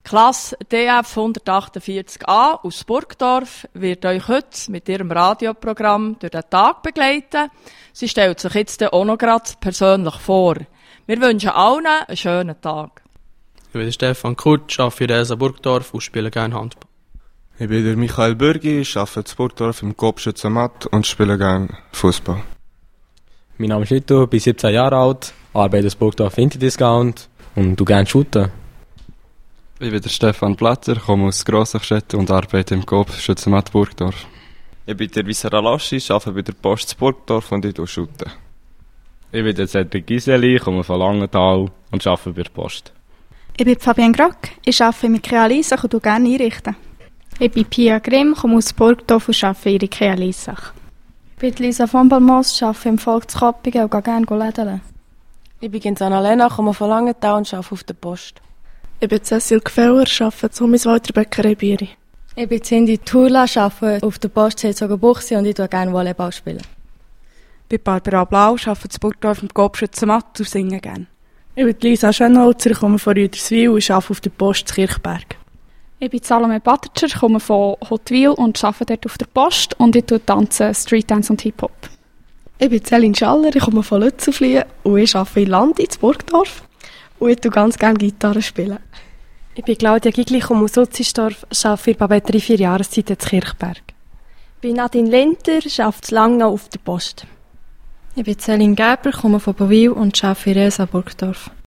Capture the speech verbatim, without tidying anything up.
Klasse D F hundertachtundvierzig a aus Burgdorf wird euch heute mit ihrem Radioprogramm durch den Tag begleiten. Sie stellt sich jetzt auch noch gerade persönlich vor. Wir wünschen allen einen schönen Tag. Ich bin Stefan Kutsch, arbeite in Resa Burgdorf und spiele gerne Handball. Ich bin der Michael Bürgi, ich arbeite in Burgdorf im Kopfschützenmatt und spiele gerne Fußball. Mein Name ist Lito, bin siebzehn Jahre alt, arbeite in Burgdorf Interdiscount und du gerne shooten. Ich bin der Stefan Platter, komme aus Grossachstetten und arbeite im Kopfschützenmatt Burgdorf. Ich bin der Visera Laschi, arbeite bei der Post Burgdorf und ich shoote. Ich bin der Cedric Giseli, komme von Langenthal und arbeite bei der Post. Ich bin Fabienne Grock, ich arbeite im IKEA Liesach und gerne einrichten. Ich bin Pia Grimm, komme aus Burgdorf und arbeite in IKEA Liesach. Ich bin Lisa von Balmos, arbeite im Volk zu Koppingen und gehe gerne lädeln. Ich bin Annalena, komme von Langenthal und arbeite auf der Post. Ich bin Cecil Gfeller, arbeite zu Hummiswalter Bäckerei Bieri. Ich bin Cindy Thurla, arbeite auf der Post Herzogenbuchsee und ich spiele gerne Volleyball. Spielen. Ich bin Barbara Blau, arbeite zu Burgdorf im Kopfschützenmatt und singe gerne. Ich bin Lisa Schönholzer, komme von Rüderswil und arbeite auf der Post zu Kirchberg. Ich bin Salome Batatscher, komme von Hotwil und arbeite dort auf der Post und ich tanze Street Dance und Hip-Hop. Ich bin Céline Schaller, ich komme von Lützelfliehen und ich arbeite in Landi, in Burgdorf. Und ich spiele ganz gerne Gitarre. Spielen. Ich bin Claudia Gigli, komme aus Utzisdorf, arbeite in Babetterie vier Jahreszeiten in Kirchberg. Ich bin Nadine Lenter, arbeite zu Langnau auf der Post. Ich bin Céline Gerber, komme von Bowil und arbeite in Resa Burgdorf.